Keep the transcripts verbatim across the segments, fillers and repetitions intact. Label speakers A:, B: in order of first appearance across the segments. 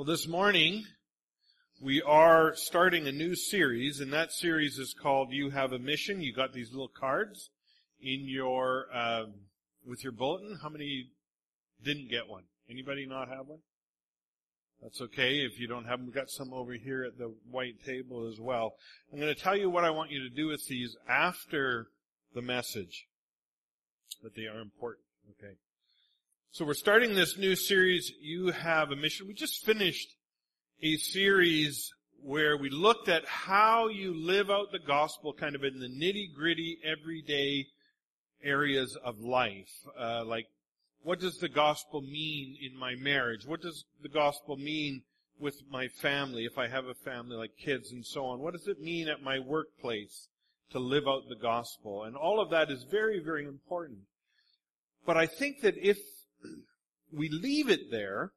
A: Well, this morning we are starting a new series, and that series is called You Have a Mission. You got these little cards in your uh, with your bulletin. How many didn't get one? Anybody not have one? That's okay if you don't have them. We've got some over here at the white table as well. I'm going to tell you what I want you to do with these after the message, but they are important, okay? So we're starting this new series, You Have a Mission. We just finished a series where we looked at how you live out the gospel kind of in the nitty-gritty, everyday areas of life. Uh, like, what does the gospel mean in my marriage? What does the gospel mean with my family, if I have a family, like kids and so on? What does it mean at my workplace to live out the gospel? And all of that is very, very important. But I think that if we leave it there,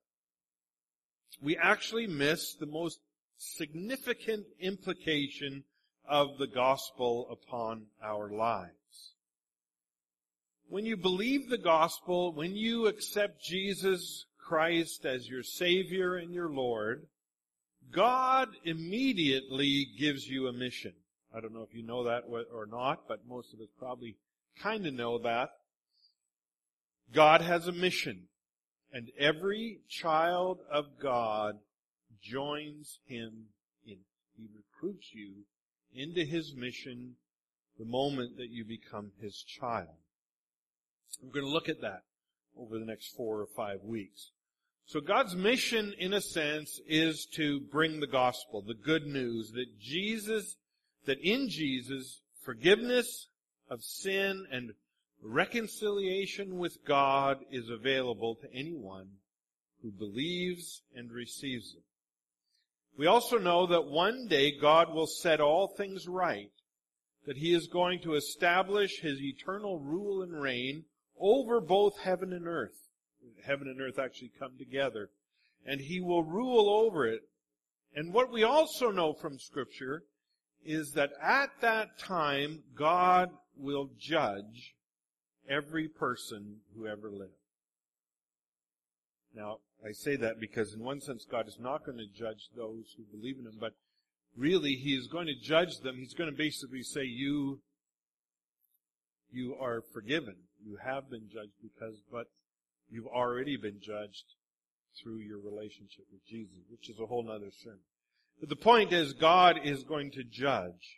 A: we actually miss the most significant implication of the gospel upon our lives. When you believe the gospel, when you accept Jesus Christ as your Savior and your Lord, God immediately gives you a mission. I don't know if you know that or not, but most of us probably kind of know that. God has a mission. And every child of God joins him in. He recruits you into his mission the moment that you become his child. We're going to look at that over the next four or five weeks. So God's mission, in a sense, is to bring the gospel, the good news that Jesus, that in Jesus, forgiveness of sin and reconciliation with God is available to anyone who believes and receives it. We also know that one day God will set all things right, that he is going to establish his eternal rule and reign over both heaven and earth. Heaven and earth actually come together, and he will rule over it. And what we also know from Scripture is that at that time God will judge every person who ever lived. Now, I say that because in one sense God is not going to judge those who believe in him, but really he is going to judge them. He's going to basically say, you, you are forgiven. You have been judged because, but you've already been judged through your relationship with Jesus, which is a whole other sermon. But the point is, God is going to judge.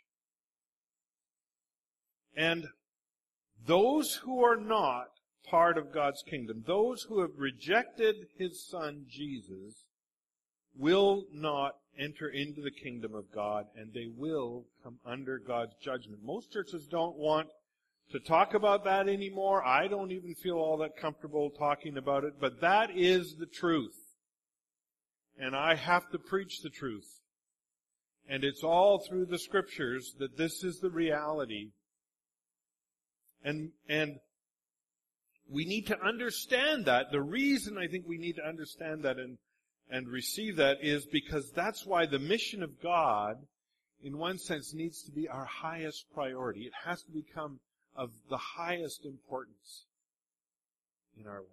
A: And those who are not part of God's kingdom, those who have rejected his Son Jesus, will not enter into the kingdom of God, and they will come under God's judgment. Most churches don't want to talk about that anymore. I don't even feel all that comfortable talking about it, but that is the truth. And I have to preach the truth. And it's all through the Scriptures that this is the reality. And, and we need to understand that. The reason I think we need to understand that and, and receive that is because that's why the mission of God, in one sense, needs to be our highest priority. It has to become of the highest importance in our life.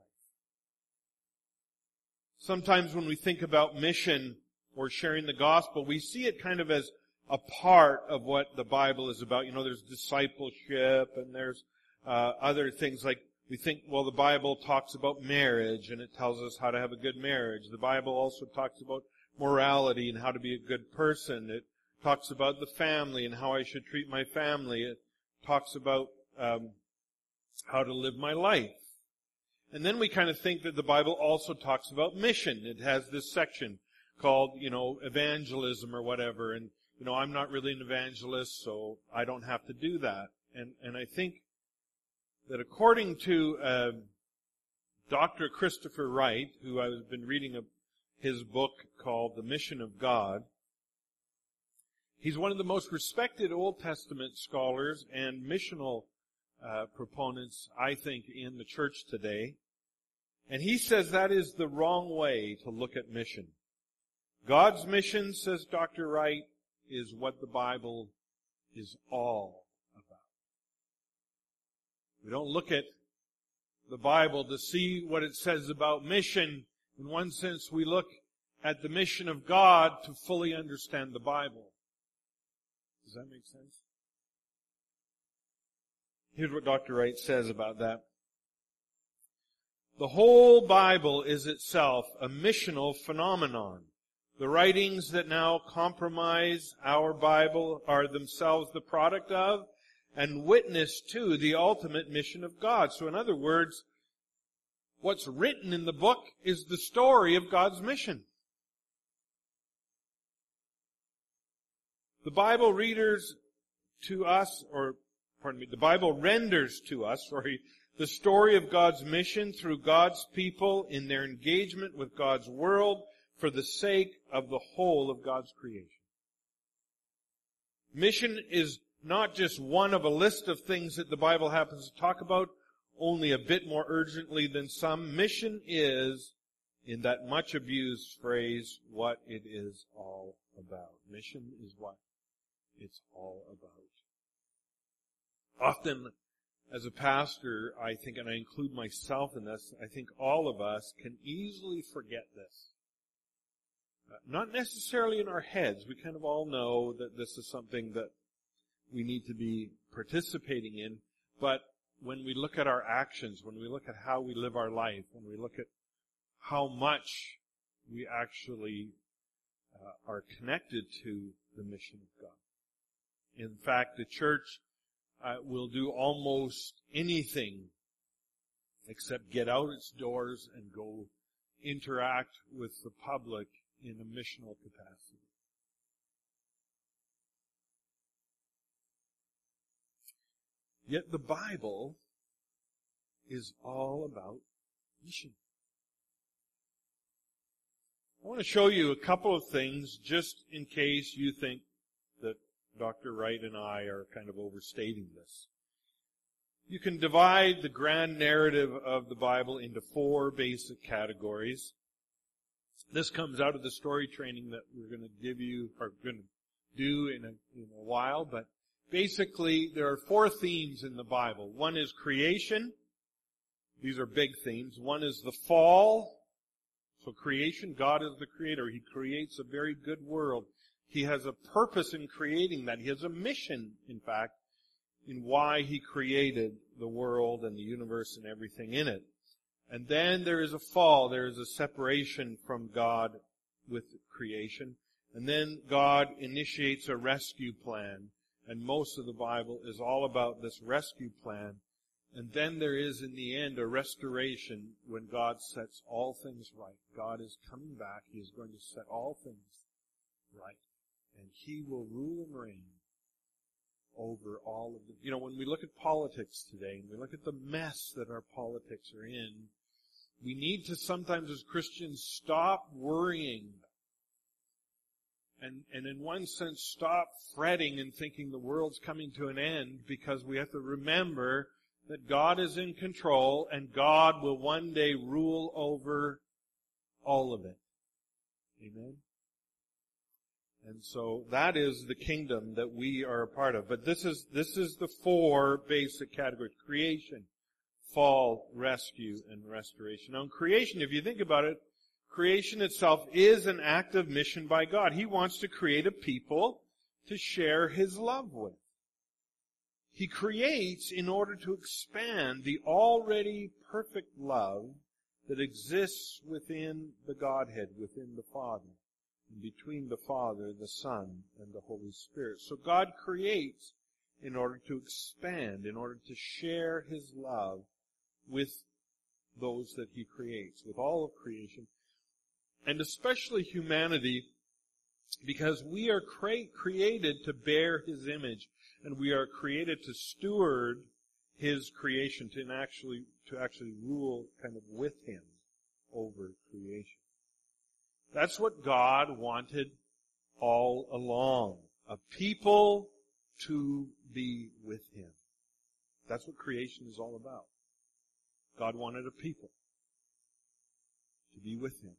A: Sometimes when we think about mission or sharing the gospel, we see it kind of as a part of what the Bible is about. You know, there's discipleship and there's Uh, other things like we think, well, the Bible talks about marriage and it tells us how to have a good marriage. The Bible also talks about morality and how to be a good person. It talks about the family and how I should treat my family. It talks about um, how to live my life. And then we kind of think that the Bible also talks about mission. It has this section called, you know, evangelism or whatever. And, you know, I'm not really an evangelist, so I don't have to do that. And, and I think that according to uh, Doctor Christopher Wright, who I've been reading a, his book called The Mission of God, he's one of the most respected Old Testament scholars and missional uh, proponents, I think, in the church today. And he says that is the wrong way to look at mission. God's mission, says Doctor Wright, is what the Bible is all. We don't look at the Bible to see what it says about mission. In one sense, we look at the mission of God to fully understand the Bible. Does that make sense? Here's what Doctor Wright says about that. The whole Bible is itself a missional phenomenon. The writings that now compromise our Bible are themselves the product of and witness to the ultimate mission of God. So in other words, what's written in the book is the story of God's mission. The Bible readers to us, or pardon me, the Bible renders to us, sorry, the story of God's mission through God's people in their engagement with God's world for the sake of the whole of God's creation. Mission is not just one of a list of things that the Bible happens to talk about, only a bit more urgently than some. Mission is, in that much abused phrase, what it is all about. Mission is what it's all about. Often, as a pastor, I think, and I include myself in this, I think all of us can easily forget this. Uh, not necessarily in our heads. We kind of all know that this is something that we need to be participating in, but when we look at our actions, when we look at how we live our life, when we look at how much we actually uh, are connected to the mission of God. In fact, the church uh, will do almost anything except get out its doors and go interact with the public in a missional capacity. Yet the Bible is all about mission. I want to show you a couple of things just in case you think that Doctor Wright and I are kind of overstating this. You can divide the grand narrative of the Bible into four basic categories. This comes out of the story training that we're going to give you, or going to do in a, in a while, but basically, there are four themes in the Bible. One is creation. These are big themes. One is the fall. So creation, God is the creator. He creates a very good world. He has a purpose in creating that. He has a mission, in fact, in why He created the world and the universe and everything in it. And then there is a fall. There is a separation from God with creation. And then God initiates a rescue plan. And most of the Bible is all about this rescue plan. And then there is, in the end, a restoration when God sets all things right. God is coming back. He is going to set all things right. And He will rule and reign over all of them. You know, when we look at politics today, and we look at the mess that our politics are in, we need to sometimes as Christians stop worrying And, and in one sense, stop fretting and thinking the world's coming to an end, because we have to remember that God is in control and God will one day rule over all of it. Amen? And so that is the kingdom that we are a part of. But this is, this is the four basic categories. Creation, fall, rescue, and restoration. Now in creation, if you think about it, creation itself is an act of mission by God. He wants to create a people to share His love with. He creates in order to expand the already perfect love that exists within the Godhead, within the Father, and between the Father, the Son, and the Holy Spirit. So God creates in order to expand, in order to share His love with those that He creates, with all of creation. And especially humanity, because we are cre- created to bear His image, and we are created to steward His creation, to actually to actually rule kind of with Him over creation. That's what God wanted all along, a people to be with Him. That's what creation is all about. God wanted a people to be with Him.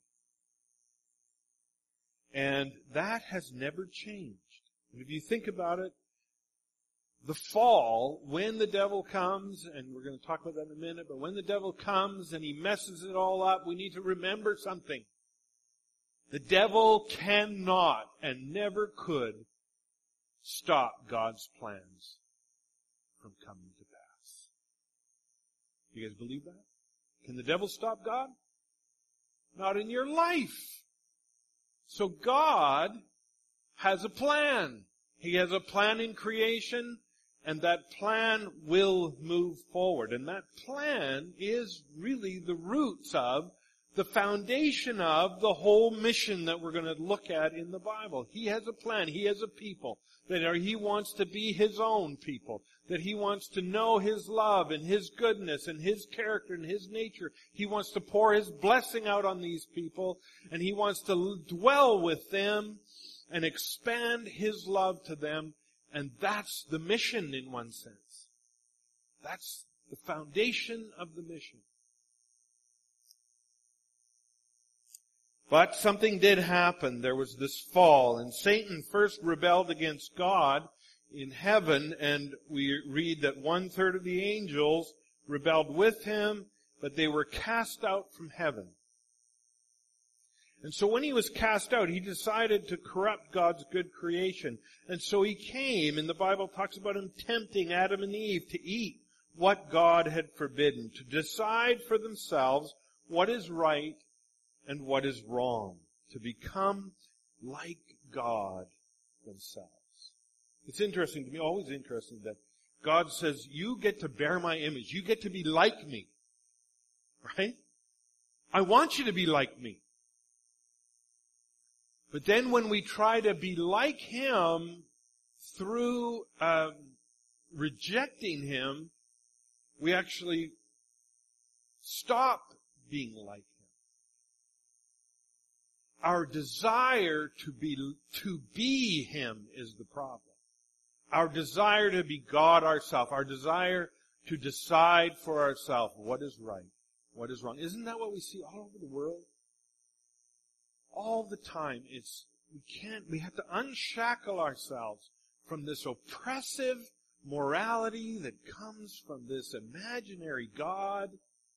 A: And that has never changed. And if you think about it, the fall, when the devil comes, and we're going to talk about that in a minute, but when the devil comes and he messes it all up, we need to remember something. The devil cannot and never could stop God's plans from coming to pass. You guys believe that? Can the devil stop God? Not in your life. So God has a plan. He has a plan in creation, and that plan will move forward. And that plan is really the roots of, the foundation of the whole mission that we're going to look at in the Bible. He has a plan. He has a people that are, He wants to be His own people. That He wants to know His love and His goodness and His character and His nature. He wants to pour His blessing out on these people, and He wants to dwell with them and expand His love to them. And that's the mission in one sense. That's the foundation of the mission. But something did happen. There was this fall, and Satan first rebelled against God in heaven, and we read that one third of the angels rebelled with him, but they were cast out from heaven. And so when he was cast out, he decided to corrupt God's good creation. And so he came, and the Bible talks about him tempting Adam and Eve to eat what God had forbidden, to decide for themselves what is right and what is wrong, to become like God themselves. It's interesting to me, always interesting, that God says, you get to bear my image. You get to be like me. Right? I want you to be like me. But then when we try to be like Him through um, rejecting Him, we actually stop being like Him. Our desire to be, to be Him is the problem. Our desire to be God ourselves, our desire to decide for ourselves what is right, what is wrong. Isn't that what we see all over the world? All the time. It's, we can't, we have to unshackle ourselves from this oppressive morality that comes from this imaginary God.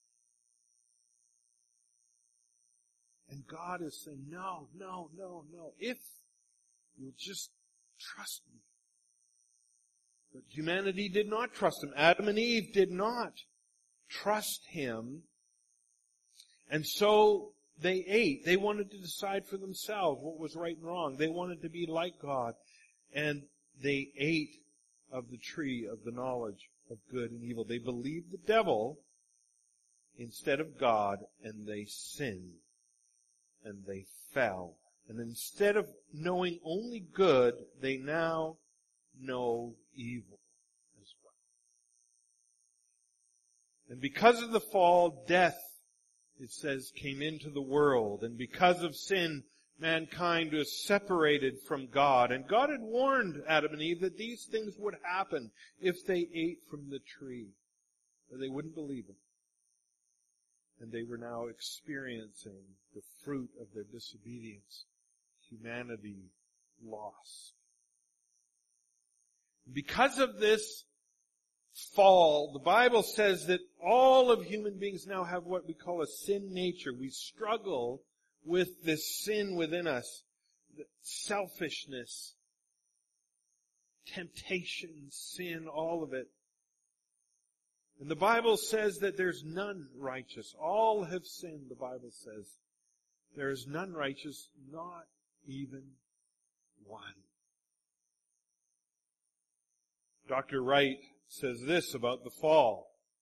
A: And God is saying, no, no, no, no. If you'll just trust me. But humanity did not trust Him. Adam and Eve did not trust Him. And so they ate. They wanted to decide for themselves what was right and wrong. They wanted to be like God. And they ate of the tree of the knowledge of good and evil. They believed the devil instead of God, and they sinned. And they fell. And instead of knowing only good, they now know evil as well. And because of the fall, death, it says, came into the world. And because of sin, mankind was separated from God. And God had warned Adam and Eve that these things would happen if they ate from the tree. But they wouldn't believe Him. And they were now experiencing the fruit of their disobedience. Humanity lost. Because of this fall, the Bible says that all of human beings now have what we call a sin nature. We struggle with this sin within us. Selfishness, temptation, sin, all of it. And the Bible says that there's none righteous. All have sinned, the Bible says. There is none righteous, not even one. Doctor Wright says this about the fall.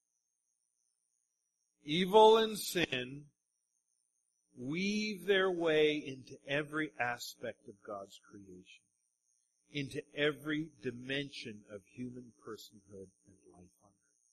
A: Evil and sin weave their way into every aspect of God's creation, into every dimension of human personhood and life on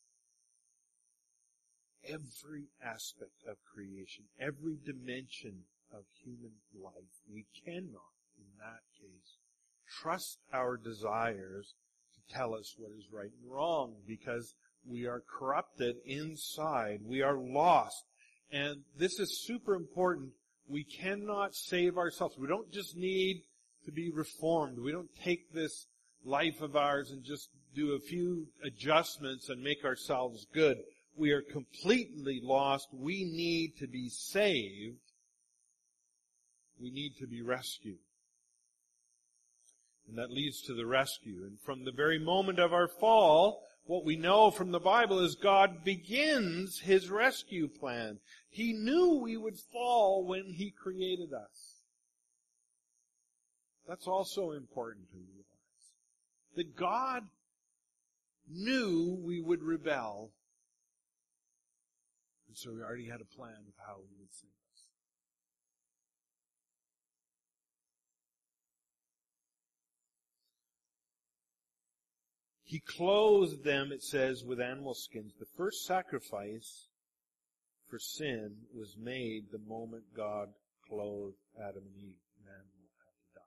A: earth. Every aspect of creation, every dimension of human life. We cannot, in that case, trust our desires to tell us what is right and wrong, because we are corrupted inside. We are lost. And this is super important. We cannot save ourselves. We don't just need to be reformed. We don't take this life of ours and just do a few adjustments and make ourselves good. We are completely lost. We need to be saved. we need to be rescued. And that leads to the rescue. And from the very moment of our fall, what we know from the Bible is God begins His rescue plan. He knew we would fall when He created us. That's also important to realize. That God knew we would rebel. And so He already had a plan of how He would save us. He clothed them, it says, with animal skins. The first sacrifice for sin was made the moment God clothed Adam and Eve. Man will have to die.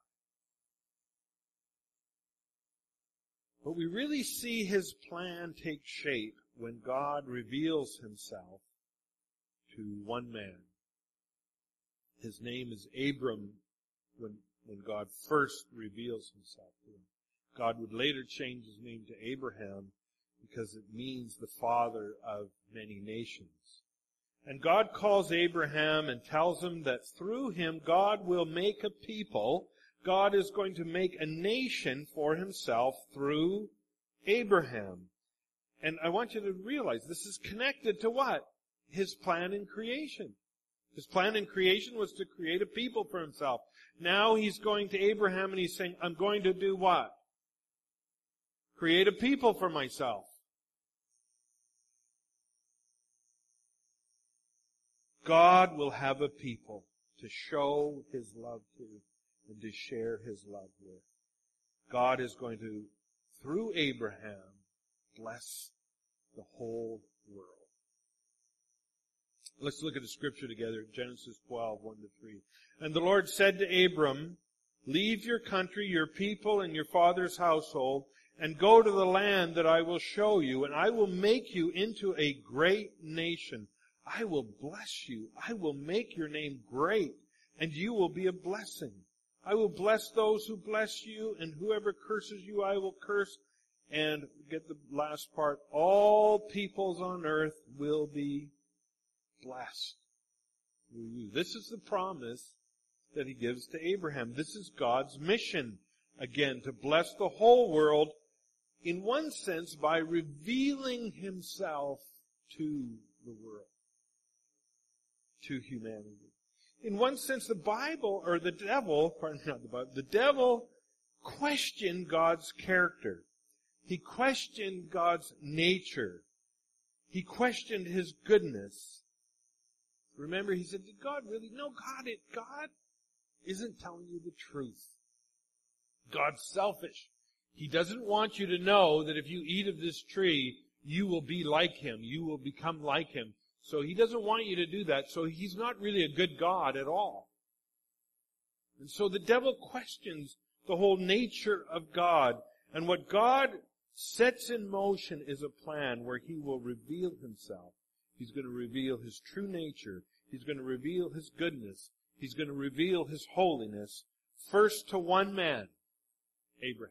A: But we really see His plan take shape when God reveals Himself to one man. His name is Abram when, when God first reveals Himself to him. God would later change his name to Abraham because it means the father of many nations. And God calls Abraham and tells him that through him God will make a people. God is going to make a nation for Himself through Abraham. And I want you to realize this is connected to what? His plan in creation. His plan in creation was to create a people for Himself. Now He's going to Abraham and He's saying, I'm going to do what? Create a people for myself. God will have a people to show His love to and to share His love with. God is going to, through Abraham, bless the whole world. Let's look at the scripture together. Genesis twelve, one to three. And the Lord said to Abram, leave your country, your people, and your father's household, and go to the land that I will show you, and I will make you into a great nation. I will bless you. I will make your name great, and you will be a blessing. I will bless those who bless you, and whoever curses you I will curse. And get the last part, all peoples on earth will be blessed through you. This is the promise that He gives to Abraham. This is God's mission, again, to bless the whole world, in one sense, by revealing Himself to the world, to humanity. In one sense, the Bible, or the devil, pardon me, not the Bible, the devil questioned God's character. He questioned God's nature. He questioned His goodness. Remember, he said, did God really? No, God, it, God isn't telling you the truth. God's selfish. He doesn't want you to know that if you eat of this tree, you will be like Him. You will become like Him. So He doesn't want you to do that. So He's not really a good God at all. And so the devil questions the whole nature of God. And what God sets in motion is a plan where He will reveal Himself. He's going to reveal His true nature. He's going to reveal His goodness. He's going to reveal His holiness. First to one man, Abraham.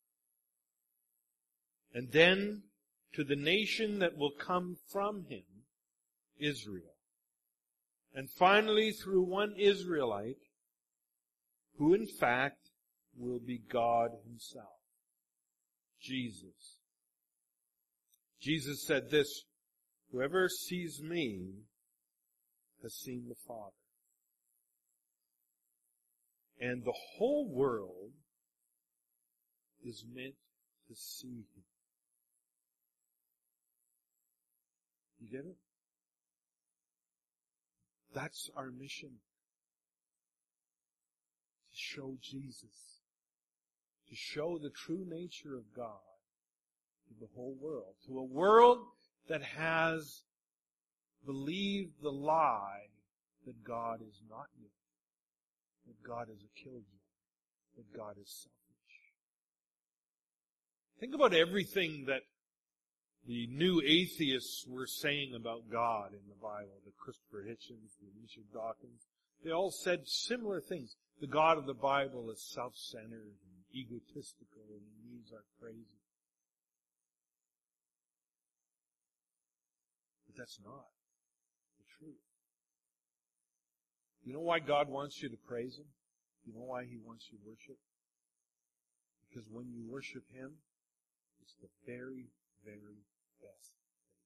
A: And then to the nation that will come from him, Israel. And finally through one Israelite, who in fact will be God Himself, Jesus. Jesus said this, whoever sees me has seen the Father. And the whole world is meant to see Him. You get it? That's our mission. To show Jesus. To show the true nature of God to the whole world. To a world that has believed the lie that God is not you. That God is a killjoy. That God is selfish. Think about everything that the new atheists were saying about God in the Bible. The Christopher Hitchens, the Richard Dawkins. They all said similar things. The God of the Bible is self-centered and egotistical and He needs our praise. But that's not the truth. You know why God wants you to praise Him? You know why He wants you to worship? Because when you worship Him, it's the very, very best thing.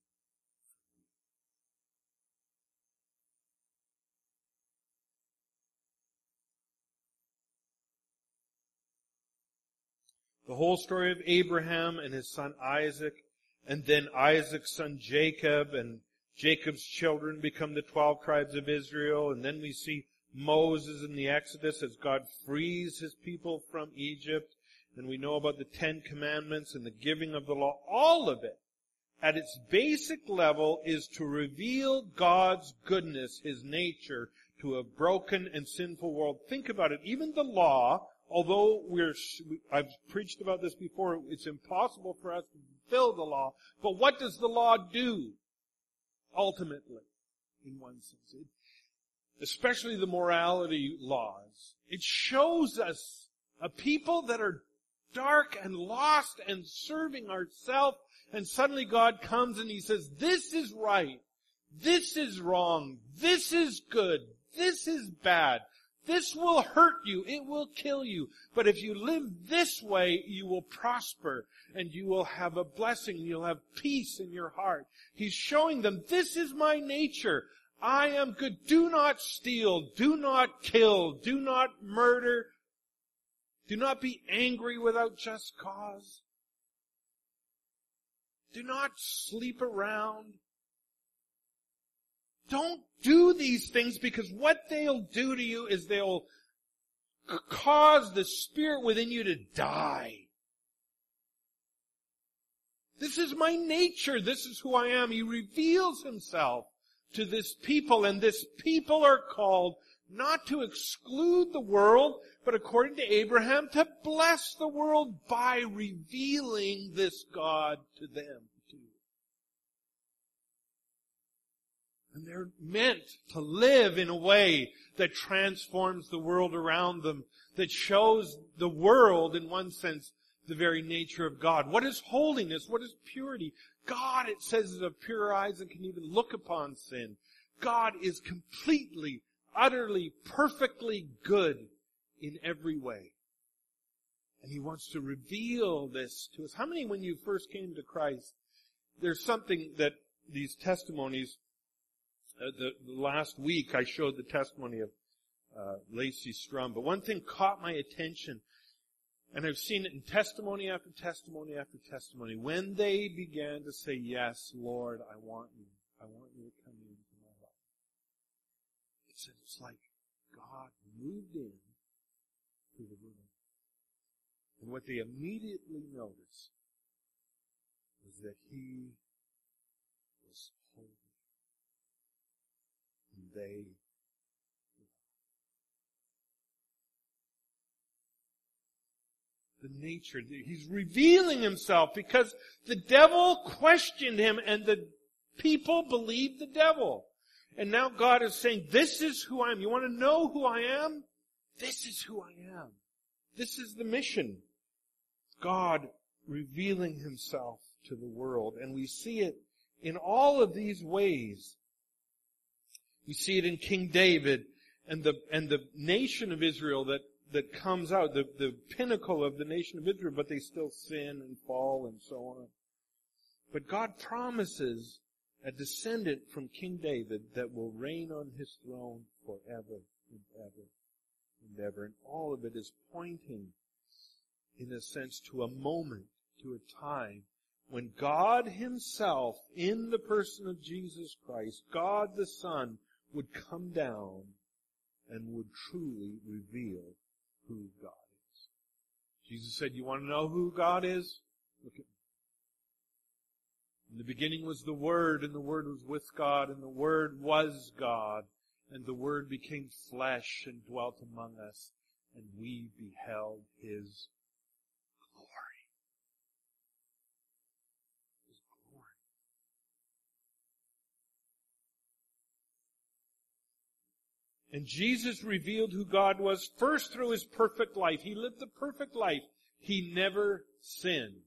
A: The whole story of Abraham and his son Isaac, and then Isaac's son Jacob, and Jacob's children become the twelve tribes of Israel, and then we see Moses in the Exodus as God frees His people from Egypt, and we know about the Ten Commandments and the giving of the law. All of it, at its basic level, is to reveal God's goodness, His nature, to a broken and sinful world. Think about it. Even the law, although we're, I've preached about this before, it's impossible for us to fulfill the law. But what does the law do? Ultimately, in one sense, it, especially the morality laws, it shows us a people that are dark and lost and serving ourselves, and suddenly God comes and He says, this is right, this is wrong, this is good, this is bad, this will hurt you, it will kill you, but if you live this way, you will prosper, and you will have a blessing, you'll have peace in your heart. He's showing them, this is my nature. I am good. Do not steal. Do not kill. Do not murder. Do not be angry without just cause. Do not sleep around. Don't do these things, because what they'll do to you is they'll cause the spirit within you to die. This is my nature. This is who I am. He reveals Himself to this people, and this people are called not to exclude the world, but according to Abraham, to bless the world by revealing this God to them too. And they're meant to live in a way that transforms the world around them, that shows the world, in one sense, the very nature of God. What is holiness? What is purity? God, it says, is of pure eyes and can even look upon sin. God is completely, utterly, perfectly good in every way. And He wants to reveal this to us. How many, when you first came to Christ, there's something that these testimonies, uh, the, the last week I showed the testimony of uh, Lacey Strum, but one thing caught my attention. And I've seen it in testimony after testimony after testimony. When they began to say, yes, Lord, I want you. I want you to come into my life. It said it's like God moved in to the room. And what they immediately noticed was that He was holy. And they the nature. He's revealing Himself because the devil questioned Him and the people believed the devil. And now God is saying, this is who I am. You want to know who I am? This is who I am. This is the mission. God revealing Himself to the world. And we see it in all of these ways. We see it in King David and the, and the nation of Israel that that comes out, the, the pinnacle of the nation of Israel, but they still sin and fall and so on. But God promises a descendant from King David that will reign on His throne forever and ever and ever. And all of it is pointing, in a sense, to a moment, to a time when God Himself, in the person of Jesus Christ, God the Son, would come down and would truly reveal who God is. Jesus said, you want to know who God is? Look at me. In the beginning was the Word, and the Word was with God, and the Word was God, and the Word became flesh and dwelt among us, and we beheld His glory. His glory. And Jesus revealed who God was first through His perfect life. He lived the perfect life. He never sinned.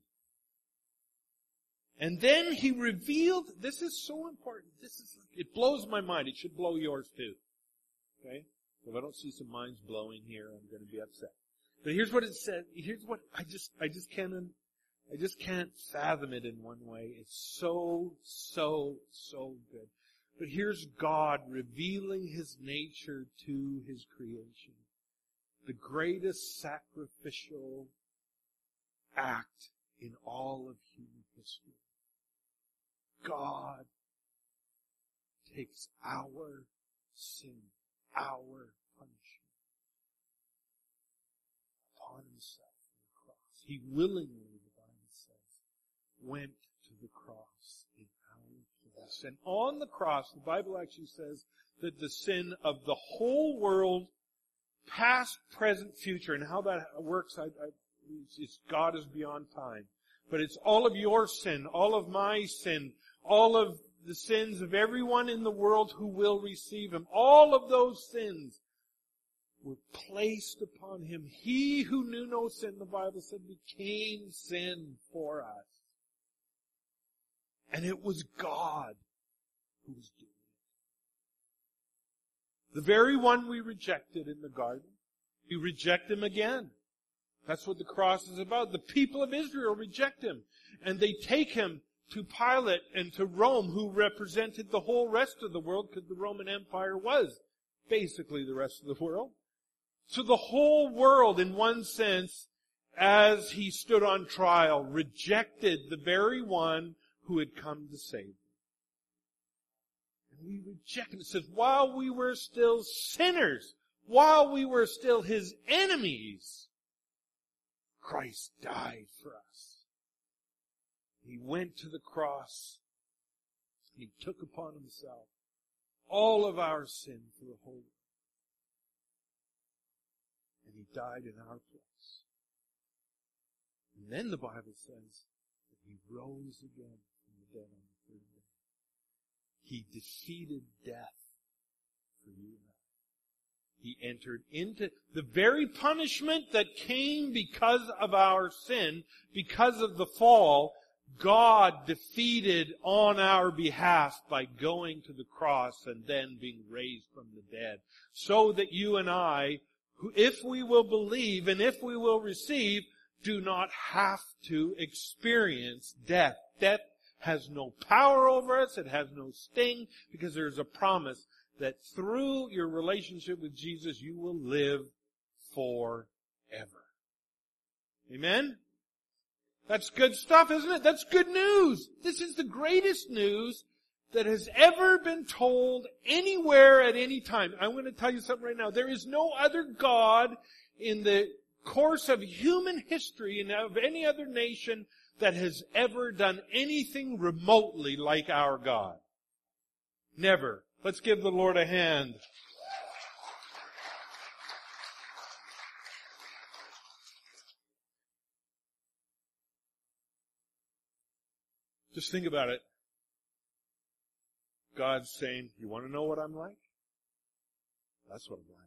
A: And then He revealed, this is so important, this is, it blows my mind, it should blow yours too. Okay? If I don't see some minds blowing here, I'm going to be upset. But here's what it said. Here's what I just, I just can't, I just can't fathom it in one way. It's so, so, so good. But here's God revealing His nature to His creation. The greatest sacrificial act in all of human history. God takes our sin, our punishment upon Himself on the cross. He willingly, the Bible says, went to the cross in our place. And on the cross, the Bible actually says that the sin of the whole world, past, present, future, and how that works, I, I, it's, it's God is beyond time. But it's all of your sin, all of my sin, all of the sins of everyone in the world who will receive Him. All of those sins were placed upon Him. He who knew no sin, the Bible said, became sin for us. And it was God who was doing it. The very one we rejected in the garden, we reject Him again. That's what the cross is about. The people of Israel reject Him. And they take Him to Pilate and to Rome, who represented the whole rest of the world, because the Roman Empire was basically the rest of the world. So the whole world, in one sense, as He stood on trial, rejected the very one who had come to save them. And we reject Him. It says, while we were still sinners, while we were still His enemies, Christ died for us. He went to the cross. He took upon Himself all of our sin for the whole world. And He died in our place. And then the Bible says that He rose again from the dead on the third day. He defeated death for you and I. He entered into the very punishment that came because of our sin, because of the fall. God defeated on our behalf by going to the cross and then being raised from the dead. So that you and I, who, if we will believe and if we will receive, do not have to experience death. Death has no power over us. It has no sting, because there is a promise that through your relationship with Jesus, you will live forever. Amen? That's good stuff, isn't it? That's good news. This is the greatest news that has ever been told anywhere at any time. I'm going to tell you something right now. There is no other God in the course of human history and of any other nation that has ever done anything remotely like our God. Never. Let's give the Lord a hand. Just think about it. God's saying, you want to know what I'm like? That's what I'm like.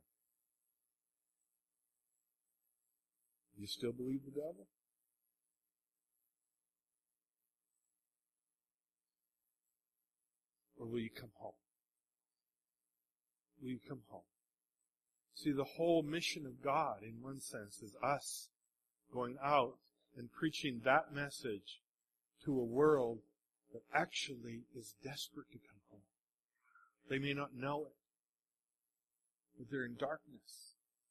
A: You still believe the devil? Or will you come home? Will you come home? See, the whole mission of God, in one sense, is us going out and preaching that message to a world that actually is desperate to come home. They may not know it, but they're in darkness.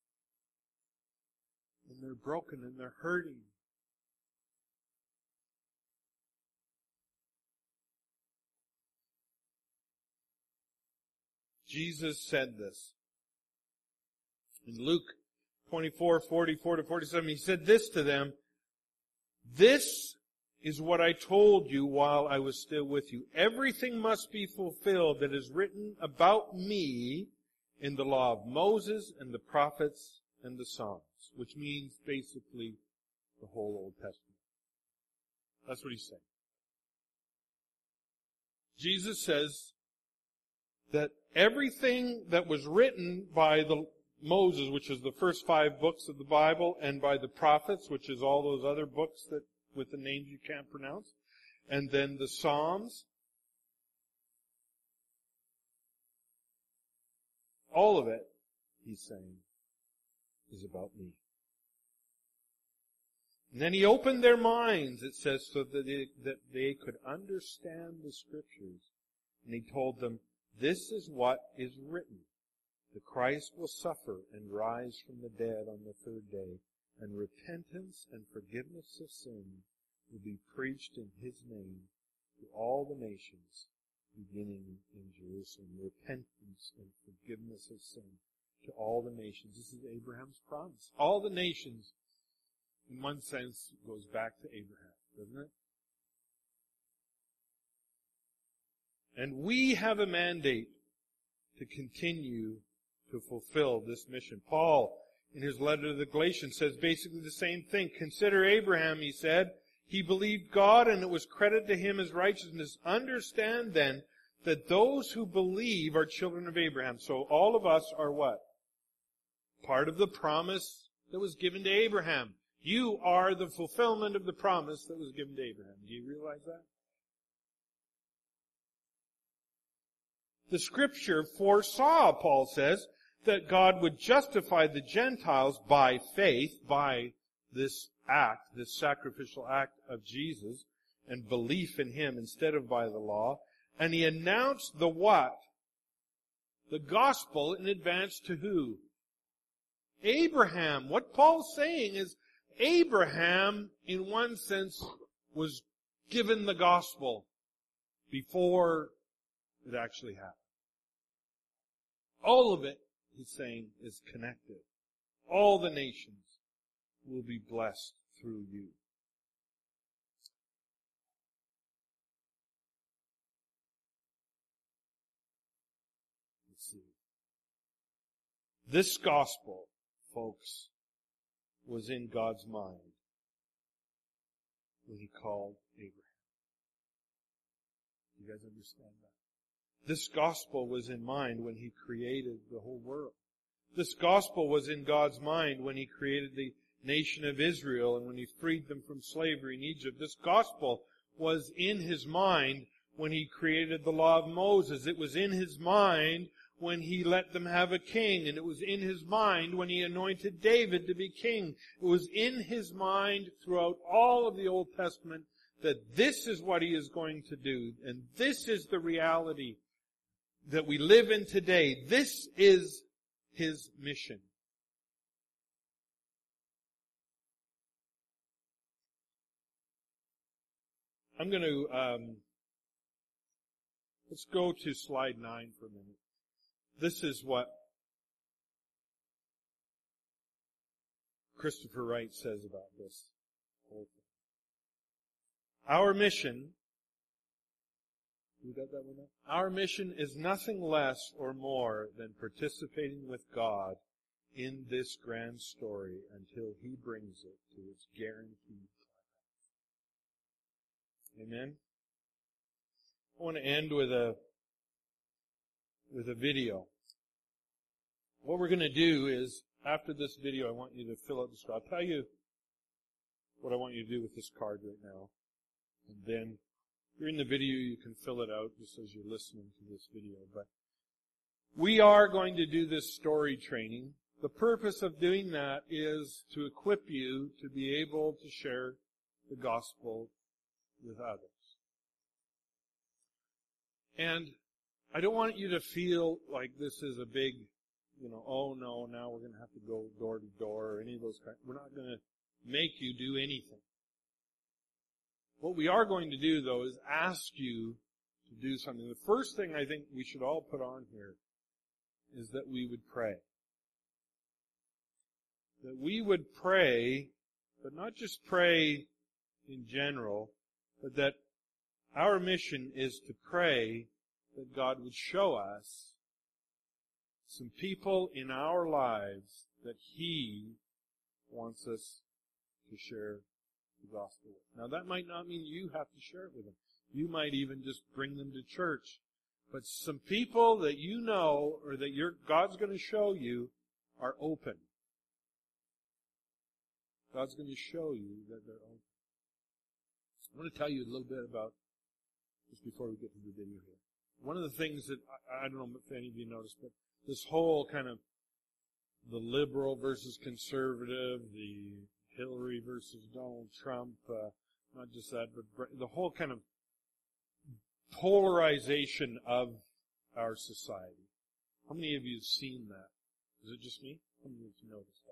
A: And they're broken and they're hurting. Jesus said this. In Luke twenty-four, forty-four to forty-seven, He said this to them, "This is what I told you while I was still with you. Everything must be fulfilled that is written about me in the law of Moses and the prophets and the Psalms," which means basically the whole Old Testament. That's what He's saying. Jesus says that everything that was written by the Moses, which is the first five books of the Bible, and by the prophets, which is all those other books that with the names you can't pronounce, and then the Psalms, all of it he's saying, is about me. And then he opened their minds, it says, so that they, that they could understand the Scriptures. And he told them, this is what is written. The Christ will suffer and rise from the dead on the third day, and repentance and forgiveness of sin will be preached in his name to all the nations, beginning in Jerusalem. Repentance and forgiveness of sin to all the nations. This is Abraham's promise. All the nations, in one sense, goes back to Abraham, doesn't it? And we have a mandate to continue to fulfill this mission. Paul, in his letter to the Galatians, says basically the same thing. Consider Abraham, he said. He believed God and it was credited to him as righteousness. Understand then that those who believe are children of Abraham. So all of us are what? Part of the promise that was given to Abraham. You are the fulfillment of the promise that was given to Abraham. Do you realize that? The Scripture foresaw, Paul says, that God would justify the Gentiles by faith, by this act, this sacrificial act of Jesus, and belief in Him instead of by the law. And He announced the what? The gospel in advance to who? Abraham. What Paul's saying is, Abraham, in one sense, was given the gospel before it actually happened. All of it, he's saying, is connected. All the nations will be blessed through you. Let's see. This gospel, folks, was in God's mind when He called Abraham. You guys understand that? This gospel was in mind when He created the whole world. This gospel was in God's mind when He created the nation of Israel and when He freed them from slavery in Egypt. This gospel was in His mind when He created the law of Moses. It was in His mind when He let them have a king. And it was in His mind when He anointed David to be king. It was in His mind throughout all of the Old Testament that this is what He is going to do. And this is the reality that we live in today. This is His mission. I'm going to, um, let's go to slide nine for a minute. This is what Christopher Wright says about this whole thing. Our mission, you got that one up? Our mission is nothing less or more than participating with God in this grand story until He brings it to its guaranteed climax. Amen? I want to end with a with a video. What we're going to do is, after this video, I want you to fill out this card. I'll tell you what I want you to do with this card right now. And then, during the video, you can fill it out just as you're listening to this video. But we are going to do this story training. The purpose of doing that is to equip you to be able to share the gospel with others. And I don't want you to feel like this is a big, you know, oh no, now we're going to have to go door to door or any of those kinds. We're not going to make you do anything. What we are going to do, though, is ask you to do something. The first thing I think we should all put on here is that we would pray. That we would pray, but not just pray in general, but that our mission is to pray that God would show us some people in our lives that He wants us to share the gospel with. Now that might not mean you have to share it with them. You might even just bring them to church. But some people that you know or that you're, God's going to show you are open. God's going to show you that they're open. I want to tell you a little bit about, just before we get to the video here. One of the things that, I, I don't know if any of you noticed, but this whole kind of the liberal versus conservative, the Hillary versus Donald Trump, uh, not just that, but the whole kind of polarization of our society. How many of you have seen that? Is it just me? How many of you have noticed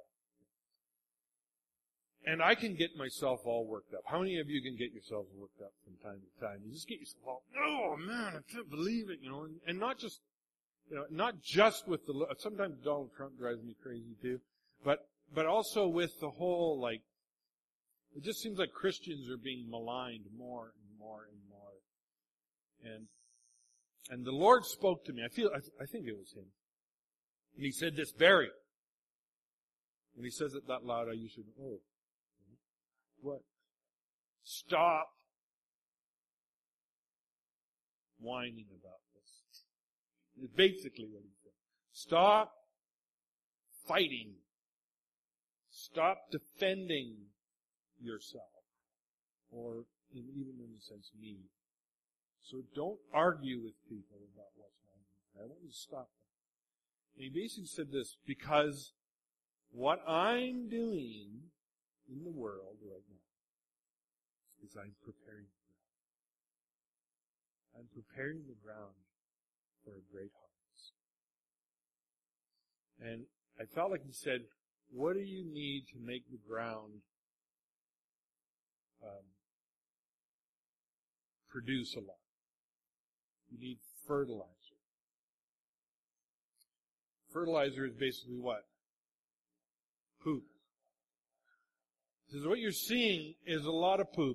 A: that? And I can get myself all worked up. How many of you can get yourselves worked up from time to time? You just get yourself all, oh man, I can't believe it, you know, and, and not just, you know, not just with the, sometimes Donald Trump drives me crazy too, but, but also with the whole, like, it just seems like Christians are being maligned more and more and more. And, and the Lord spoke to me. I feel, I, I think it was Him. And He said this, Barry. When He says it that loud, I usually go, oh, what? Stop whining about this. It's basically what He said. Stop fighting. Stop defending yourself. Or in, even in a sense, me. So don't argue with people about what's wrong. I want you to stop that. And He basically said this, because what I'm doing in the world right now is I'm preparing the ground. I'm preparing the ground for a great harvest. And I felt like He said, what do you need to make the ground um, produce a lot? You need fertilizer. Fertilizer is basically what? Poop. He says what you're seeing is a lot of poop.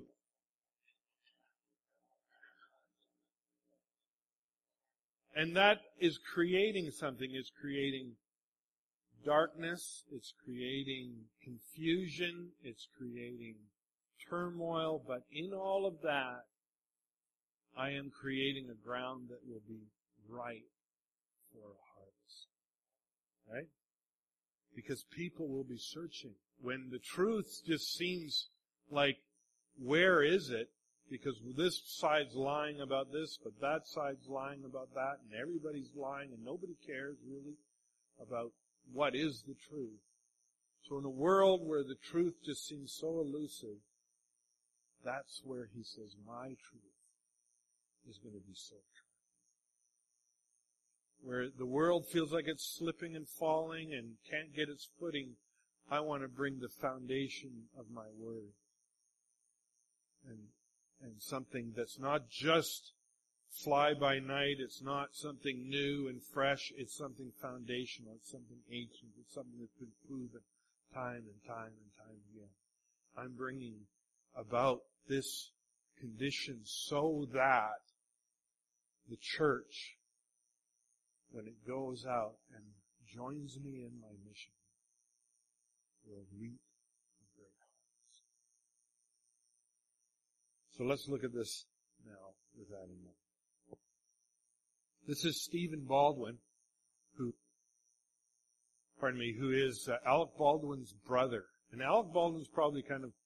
A: And that is creating something. It's creating darkness. It's creating confusion. It's creating turmoil. But in all of that, I am creating a ground that will be ripe for a harvest. Right? Because people will be searching. When the truth just seems like, where is it? Because this side's lying about this, but that side's lying about that, and everybody's lying, and nobody cares really about what is the truth. So in a world where the truth just seems so elusive, that's where He says, my truth is going to be so true. Where the world feels like it's slipping and falling and can't get its footing, I want to bring the foundation of my word. And, and something that's not just fly by night, it's not something new and fresh, it's something foundational, it's something ancient, it's something that's been proven time and time and time again. I'm bringing about this condition so that the church, when it goes out and joins me in my mission, will reap a great harvest. So let's look at this now with that in mind. This is Stephen Baldwin, who, pardon me, who is uh, Alec Baldwin's brother. And Alec Baldwin's probably kind of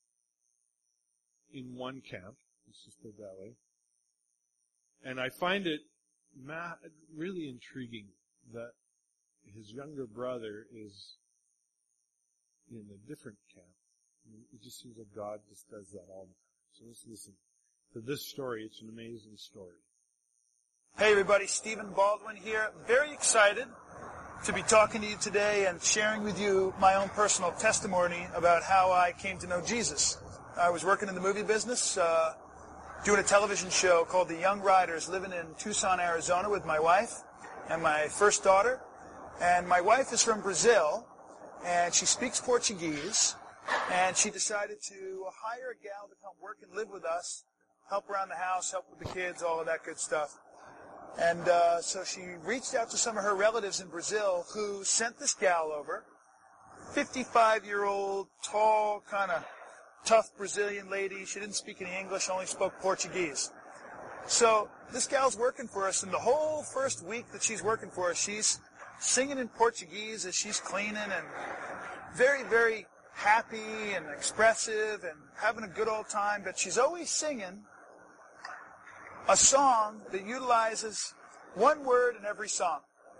A: in one camp, let's just put it that way. And I find it ma- really intriguing that his younger brother is in a different camp. I mean, it just seems like God just does that all the time. So let's listen to this story. It's an amazing story.
B: Hey everybody, Stephen Baldwin here. Very excited to be talking to you today and sharing with you my own personal testimony about how I came to know Jesus. I was working in the movie business, uh, doing a television show called The Young Riders, living in Tucson, Arizona with my wife and my first daughter. And my wife is from Brazil, and she speaks Portuguese, and she decided to hire a gal to come work and live with us, help around the house, help with the kids, all of that good stuff. And uh, so she reached out to some of her relatives in Brazil who sent this gal over, fifty-five-year-old, tall, kind of tough Brazilian lady. She didn't speak any English, only spoke Portuguese. So this gal's working for us, and the whole first week that she's working for us, she's singing in Portuguese as she's cleaning, and very, very happy and expressive and having a good old time. But she's always singing a song that utilizes one word in every song.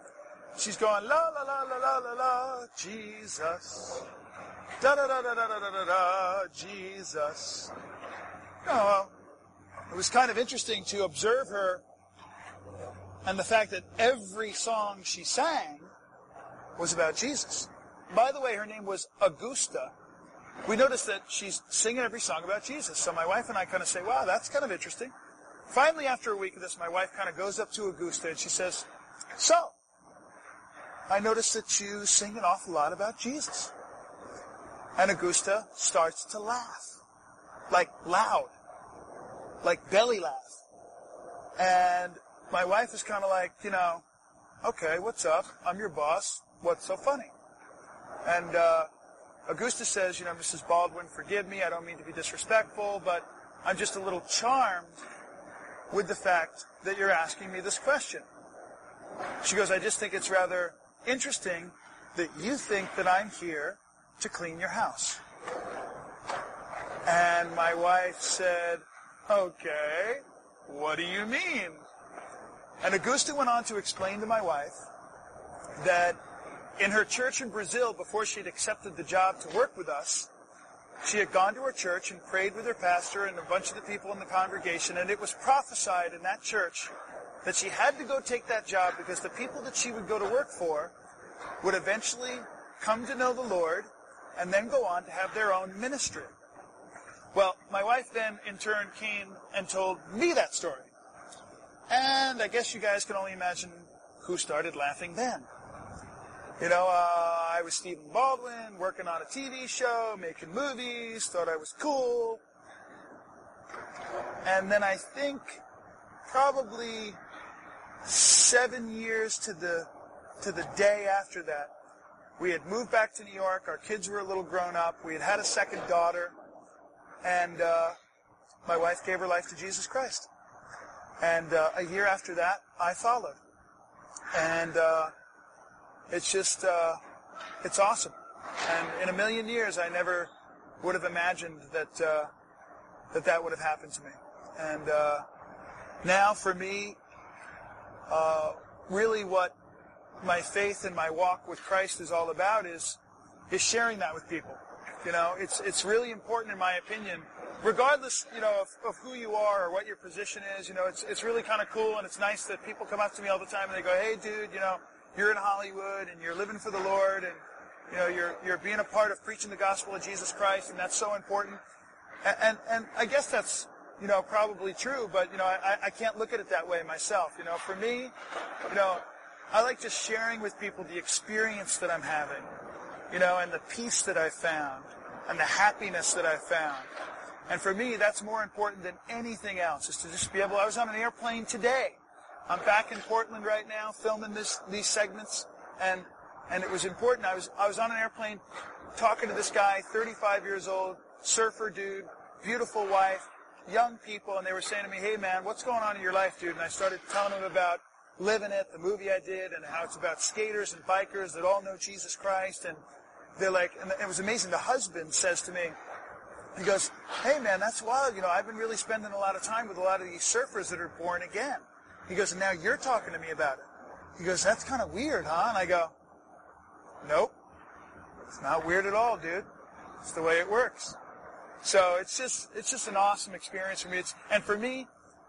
B: she's going, la, la, la, la, la, la, la, Jesus. Da, da, da, da, da, da, da, da, da, Jesus. No, it was kind of interesting to observe her and the fact that every song she sang was about Jesus. By the way, her name was Augusta. We noticed that she's singing every song about Jesus. So my wife and I kind of say, wow, that's kind of interesting. Finally, after a week of this, my wife kind of goes up to Augusta and she says, so, I noticed that you sing an awful lot about Jesus. And Augusta starts to laugh. Like loud. Like belly laugh. And my wife is kind of like, you know, okay, what's up? I'm your boss. What's so funny? And uh, Augusta says, you know, Missus Baldwin, forgive me. I don't mean to be disrespectful, but I'm just a little charmed with the fact that you're asking me this question. She goes, I just think it's rather interesting that you think that I'm here to clean your house. And my wife said, okay, what do you mean? And Augusta went on to explain to my wife that in her church in Brazil, before she'd accepted the job to work with us, she had gone to her church and prayed with her pastor and a bunch of the people in the congregation, and it was prophesied in that church that she had to go take that job because the people that she would go to work for would eventually come to know the Lord and then go on to have their own ministry. Well, my wife then, in turn, came and told me that story. And I guess you guys can only imagine who started laughing then. You know, uh, I was Stephen Baldwin, working on a T V show, making movies, thought I was cool. And then I think probably seven years to the to the day after that, we had moved back to New York. Our kids were a little grown up. We had had a second daughter. And uh, my wife gave her life to Jesus Christ. And uh, a year after that, I followed. And uh, it's just, uh, it's awesome. And in a million years, I never would have imagined that uh, that that would have happened to me. And uh, now, for me, uh, really what my faith and my walk with Christ is all about is is sharing that with people. You know, it's it's really important, in my opinion, regardless, you know, of, of who you are or what your position is. You know, it's it's really kind of cool, and it's nice that people come up to me all the time and they go, "Hey, dude, you know, you're in Hollywood and you're living for the Lord, and you know, you're you're being a part of preaching the gospel of Jesus Christ, and that's so important." And and, and I guess that's, you know, probably true, but you know, I I can't look at it that way myself. You know, for me, you know, I like just sharing with people the experience that I'm having. You know, and the peace that I found, and the happiness that I found. And for me, that's more important than anything else, is to just be able, I was on an airplane today. I'm back in Portland right now, filming this, these segments, and, and it was important. I was, I was on an airplane talking to this guy, thirty-five years old, surfer dude, beautiful wife, young people, and they were saying to me, hey man, what's going on in your life, dude? And I started telling them about Living It, the movie I did, and how it's about skaters and bikers that all know Jesus Christ, and they're like, and it was amazing. The husband says to me, he goes, hey man, that's wild. You know, I've been really spending a lot of time with a lot of these surfers that are born again. He goes, and now you're talking to me about it. He goes, that's kind of weird, huh? And I go, nope, it's not weird at all, dude. It's the way it works. So it's just, it's just an awesome experience for me. It's, and for me,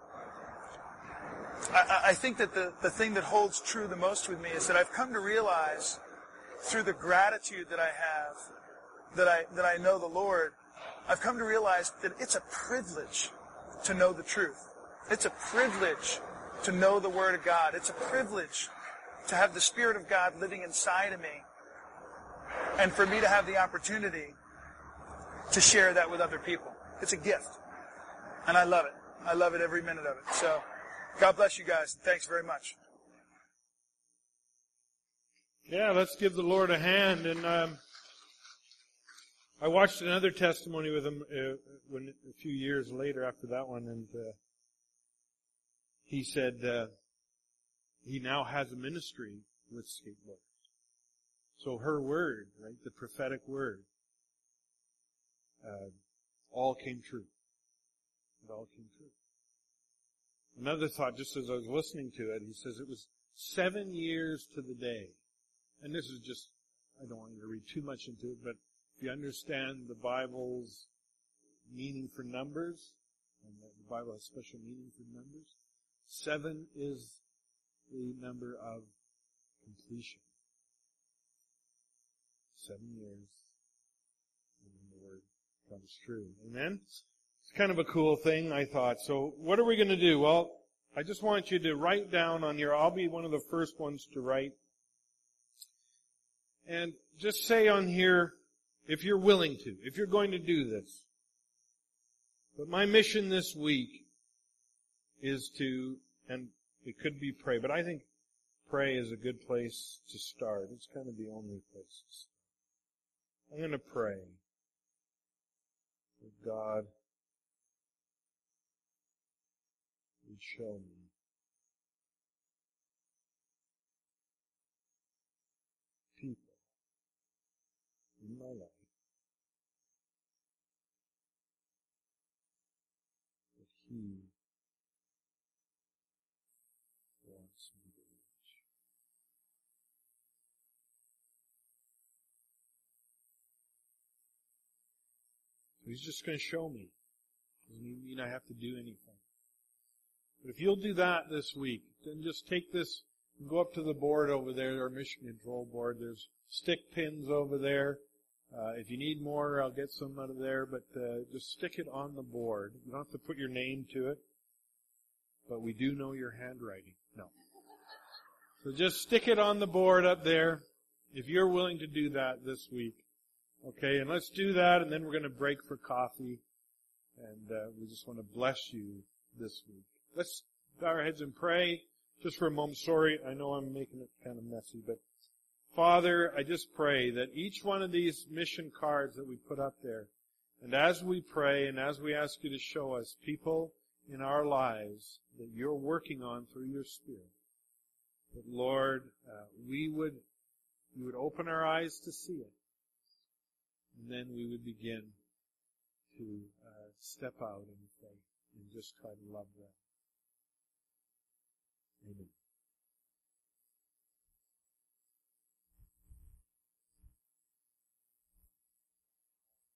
B: I, I think that the, the thing that holds true the most with me is that I've come to realize, through the gratitude that I have, that I that I know the Lord, I've come to realize that it's a privilege to know the truth. It's a privilege to know the Word of God. It's a privilege to have the Spirit of God living inside of me, and for me to have the opportunity to share that with other people. It's a gift, and I love it. I love it every minute of it. So, God bless you guys, and thanks very much.
A: Yeah, let's give the Lord a hand. And um, I watched another testimony with him uh, when a few years later after that one, and uh, he said uh, he now has a ministry with skateboarders. So her word, right, the prophetic word, uh, all came true. It all came true. Another thought, just as I was listening to it, he says it was Seven years to the day. And this is just, I don't want you to read too much into it, but if you understand the Bible's meaning for numbers, and the Bible has special meaning for numbers, seven is the number of completion. Seven years, and then the word comes true. Amen? It's kind of a cool thing, I thought. So what are we going to do? Well, I just want you to write down on your, I'll be one of the first ones to write. And just say on here, if you're willing to, if you're going to do this. But my mission this week is to, and it could be pray, but I think pray is a good place to start. It's kind of the only place to start. I'm going to pray that God would show me people in my life that He wants me to reach. So He's just going to show me. Doesn't mean I have to do anything. But if you'll do that this week, then just take this and go up to the board over there, our mission control board. There's stick pins over there. Uh, if you need more, I'll get some out of there, but uh, just stick it on the board. You don't have to put your name to it, but we do know your handwriting. No. So just stick it on the board up there if you're willing to do that this week. Okay, and let's do that, and then we're going to break for coffee, and uh, we just want to bless you this week. Let's bow our heads and pray just for a moment. Sorry, I know I'm making it kind of messy, but Father, I just pray that each one of these mission cards that we put up there, and as we pray and as we ask you to show us people in our lives that you're working on through your Spirit, that Lord, uh, we would, you would open our eyes to see it, and then we would begin to uh, step out in faith and just try to love them.